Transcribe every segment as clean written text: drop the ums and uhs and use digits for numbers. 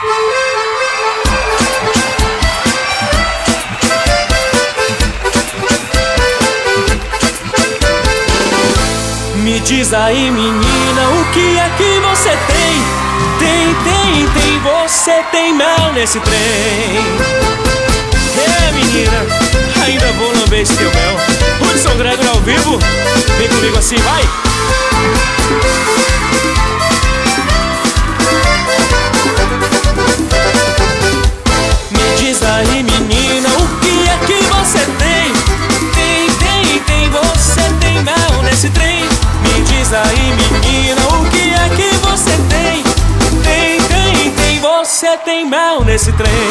Me diz aí, menina, o que é que você tem? Tem, você tem mel nesse trem. Menina, ainda vou lamber esse teu mel. Hudson Gregor ao vivo, vem comigo assim, vai! Me diz aí, menina, o que é que você tem? Tem, você tem mel nesse trem. Me diz aí, menina, o que é que você tem? Tem, você tem mel nesse trem.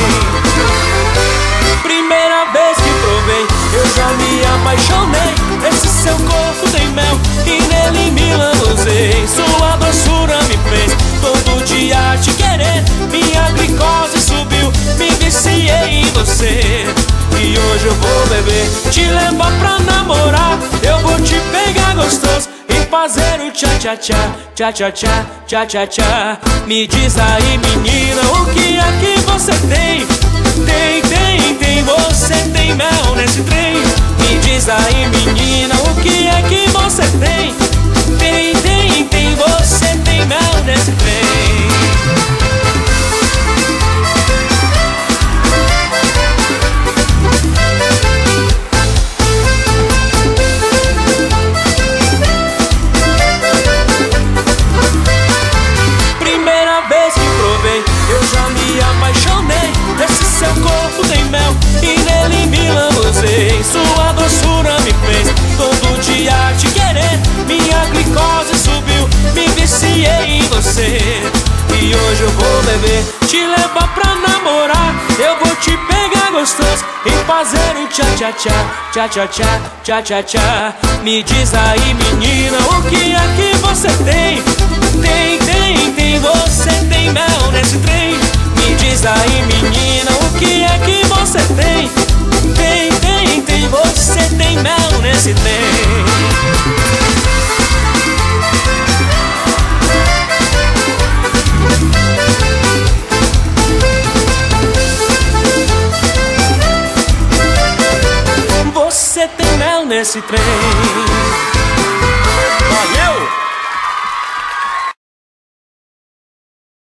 Primeira vez que provei, eu já me apaixonei. Esse seu corpo tem mel e nele me lambuzei. Sua doçura me fez todo dia te querer. Minha glicose subiu, me viciei em você. E hoje eu vou beber, te levar pra namorar. Eu vou te pegar gostoso e fazer o tchá-tchá-tchá, tchá-tchá-tchá, tchá-tchá-tchá. Me diz aí, menina, o que é que você tem? Tem, você tem mel nesse trem. Me diz aí, menina, o que é que você tem? Tem, você tem mel nesse trem. Primeira vez que provei, eu já me apaixonei. Esse seu corpo tem mel e nele me lambuzei. Sua doçura me fez todo dia te querer. Minha glicose subiu, me viciei em você. E hoje eu vou beber, te levar pra namorar. Eu vou te pegar gostoso e fazer um tchá-tchá-tchá, tchá-tchá-tchá, tchá-tchá-tchá. Me diz aí, menina, o que é que você tem? Tem, você tem mel nesse trem. Me diz aí, menina, o que é que você tem? Tem, você tem mel nesse trem. Você tem mel nesse trem.